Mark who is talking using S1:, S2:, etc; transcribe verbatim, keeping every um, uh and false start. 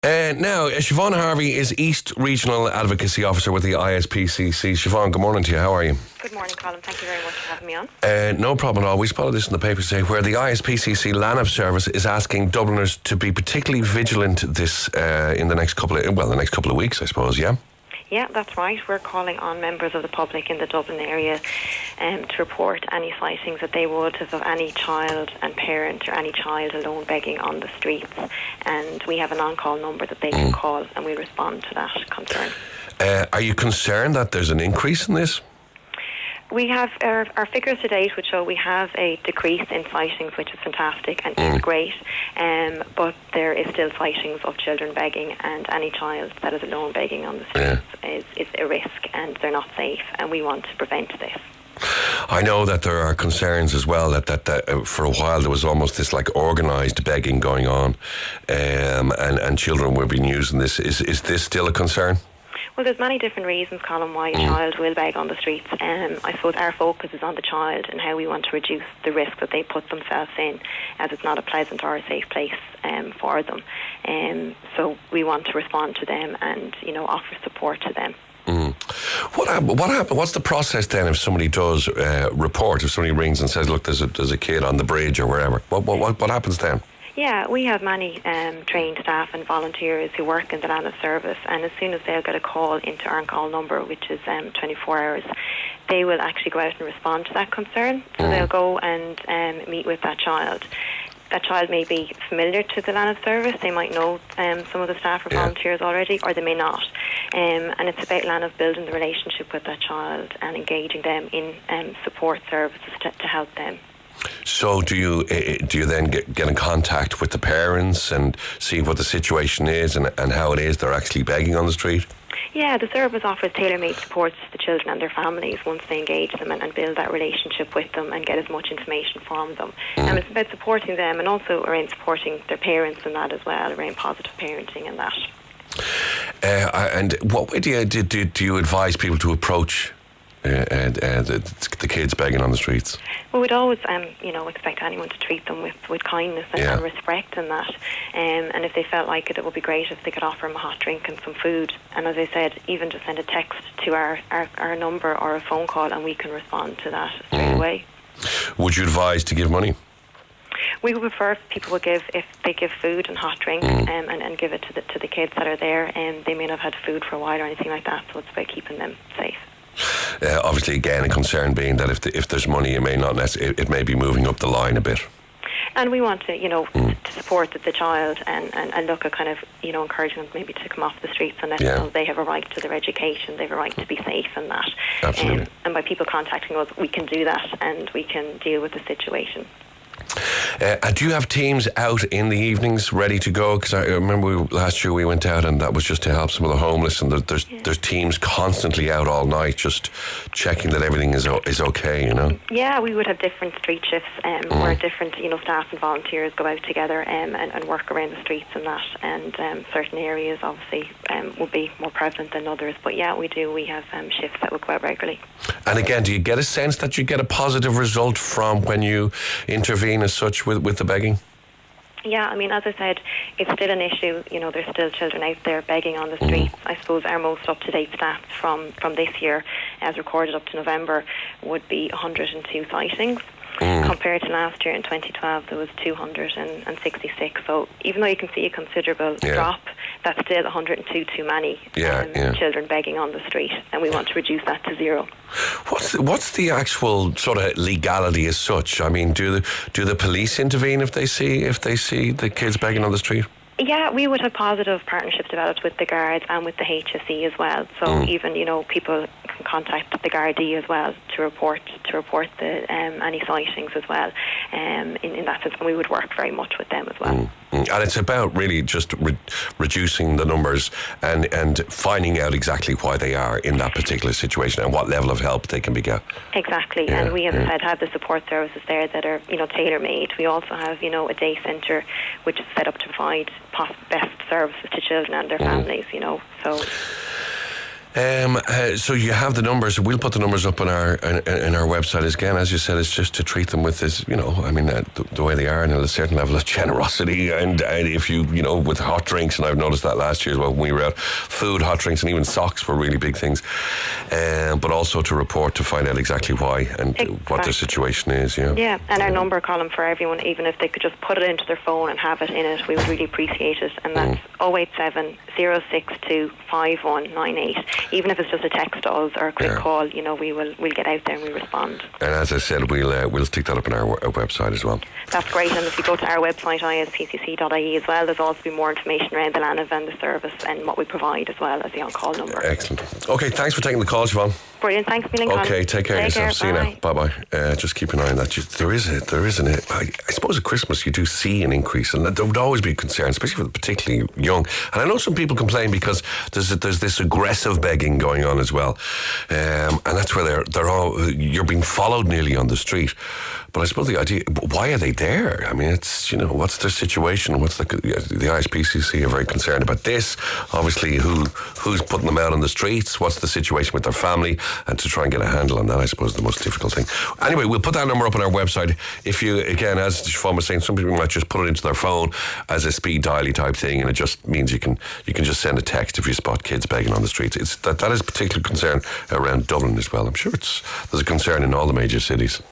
S1: Uh, now, Siobhan Harvey is East Regional Advocacy Officer with the I S P C C. Siobhan, good morning to you. How are you?
S2: Good morning, Colin. Thank you very much for having me on.
S1: Uh, no problem at all. We spotted this in the paper today, where the I S P C C LANAV service is asking Dubliners to be particularly vigilant this uh, in the next couple of well, the next couple of weeks, I suppose. Yeah.
S2: Yeah, that's right. We're calling on members of the public in the Dublin area um, to report any sightings that they would have of any child and parent or any child alone begging on the streets. And we have an on-call number that they can call, and we respond to that concern.
S1: Uh, are you concerned that there's an increase in this?
S2: We have our, our figures to date which show we have a decrease in sightings, which is fantastic and
S1: Mm.
S2: is great, um, but there is still sightings of children begging, and any child that is alone begging on the streets
S1: Yeah.
S2: is, is a risk, and they're not safe, and we want to prevent this.
S1: I know that there are concerns as well that, that, that uh, for a while there was almost this like organised begging going on, um, and, and children were being used in this. Is, is this still a concern?
S2: Well, there's many different reasons, Colin, why a
S1: Mm.
S2: child will beg on the streets. Um, I suppose our focus is on the child and how we want to reduce the risk that they put themselves in, as it's not a pleasant or a safe place um, for them. Um, so we want to respond to them and, you know, offer support to them.
S1: Mm. What happen, what happen, What's the process then if somebody does uh, report, if somebody rings and says, look, there's a, there's a kid on the bridge or wherever? What, what, what, what happens then?
S2: Yeah, we have many um, trained staff and volunteers who work in the LANAV service, and as soon as they'll get a call into our call number, which is um, twenty-four hours, they will actually go out and respond to that concern. So
S1: Mm.
S2: they'll go and um, meet with that child. That child may be familiar to the LANAV service, they might know um, some of the staff or
S1: Yeah.
S2: volunteers already, or they may not. Um, and it's about LANAV building the relationship with that child and engaging them in um, support services to, to help them.
S1: So do you uh, do you then get, get in contact with the parents and see what the situation is and, and how it is they're actually begging on the street?
S2: Yeah, the service offers tailor-made support to the children and their families once they engage them and, and build that relationship with them and get as much information from them.
S1: Mm.
S2: And it's about supporting them and also around supporting their parents in that as well, around positive parenting and that.
S1: Uh, and what way do you, do, do, do you advise people to approach uh, uh, the, the kids begging on the streets?
S2: Well, we'd always, um, you know, expect anyone to treat them with, with kindness and,
S1: Yeah.
S2: and respect and that. Um, and if they felt like it, it would be great if they could offer them a hot drink and some food. And as I said, even just send a text to our, our, our number or a phone call and we can respond to that straight
S1: Mm.
S2: away.
S1: Would you advise to give money?
S2: We would prefer if people would give, if they give food and hot drink
S1: Mm.
S2: um, and, and give it to the to the kids that are there, and um, they may not have had food for a while or anything like that, so it's about keeping them safe.
S1: Uh, obviously, again, a concern being that if the, if there's money, it may not necessarily, it, it may be moving up the line a bit.
S2: And we want to, you know,
S1: Mm.
S2: to support the, the child and, and, and look at kind of, you know, encouraging them maybe to come off the streets and let
S1: Yeah.
S2: them know they have a right to their education, they have a right to be safe and that.
S1: Absolutely.
S2: Um, and by people contacting us, we can do that and we can deal with the situation.
S1: Uh, do you have teams out in the evenings ready to go? Because I remember we, last year we went out and that was just to help some of the homeless, and there, there's
S2: Yeah.
S1: there's teams constantly out all night just checking that everything is o- is okay, you know?
S2: Yeah, we would have different street shifts um,
S1: Mm.
S2: where different, you know, staff and volunteers go out together um, and, and work around the streets and that. And um, certain areas obviously um, will be more prevalent than others. But yeah, we do. We have um, shifts that will go out regularly.
S1: And again, do you get a sense that you get a positive result from when you intervene as such with, with the begging?
S2: Yeah, I mean, as I said, it's still an issue. You know, there's still children out there begging on the streets. I suppose our most up-to-date stats from, from this year, as recorded up to November, would be one hundred two sightings.
S1: Mm.
S2: Compared to last year in twenty twelve, there was two hundred sixty-six. So even though you can see a considerable
S1: Yeah.
S2: drop, that's still one hundred two too many
S1: Yeah,
S2: um,
S1: yeah.
S2: children begging on the street, and we want to reduce that to zero.
S1: What's the, what's the actual sort of legality as such? I mean, do the do the police intervene if they see if they see the kids begging on the street?
S2: Yeah, we would have positive partnerships developed with the guards and with the H S E as well. So
S1: Mm.
S2: even, you know, people can contact the Gardaí as well to report to report the um, any sightings as well. Um, in, in that sense, and we would work very much with them as well.
S1: Mm. Mm. And it's about really just re- reducing the numbers and, and finding out exactly why they are in that particular situation and what level of help they can be get.
S2: Exactly,
S1: Yeah,
S2: and we, as
S1: yeah.
S2: I said, have the support services there that are, you know, tailor-made. We also have, you know, a day centre which is set up to provide pos- best services to children and their
S1: Mm.
S2: families, you know, so...
S1: Um, uh, so you have the numbers. We'll put the numbers up on our in, in our website. Again, as you said, it's just to treat them with this, you know, I mean, uh, the, the way they are, and a certain level of generosity. And, and if you, you know, with hot drinks, and I've noticed that last year as well when we were out, food, hot drinks, and even socks were really big things. Um, but also to report to find out exactly why and exactly. what their situation is. Yeah.
S2: Yeah, and our number column for everyone, even if they could just put it into their phone and have it in it, we would really appreciate it. And that's mm. oh eight seven, oh six two, five one nine eight. Even if it's just a text to us or a quick yeah. call, you know, we will we'll get out there and we'll respond.
S1: And as I said, we'll uh, we'll stick that up on our, our website as well.
S2: That's great. And if you go to our website, I S P C C dot I E as well, there's also be more information around the LANAV and the service and what we provide as well as the on-call number.
S1: Excellent. Okay, thanks for taking the call, Siobhan.
S2: Brilliant. Thanks, Milling.
S1: Okay, take care
S2: take
S1: of yourself.
S2: Care,
S1: see you now. Bye bye. Uh, just keep an eye on that. Just, there is a there is an I, I suppose at Christmas you do see an increase, and there would always be a concern, especially for the particularly young. And I know some people complain because there's a, there's this aggressive begging going on as well, um, and that's where they're they're all you're being followed nearly on the street. But I suppose the idea, why are they there? I mean, it's, you know, what's their situation? What's the the I S P C C are very concerned about this. Obviously, who who's putting them out on the streets? What's the situation with their family? And to try and get a handle on that, I suppose, is the most difficult thing. Anyway, we'll put that number up on our website. If you, again, as Siobhan was saying, some people might just put it into their phone as a speed dialy type thing, and it just means you can you can just send a text if you spot kids begging on the streets. It's that that is a particular concern around Dublin as well. I'm sure it's there's a concern in all the major cities.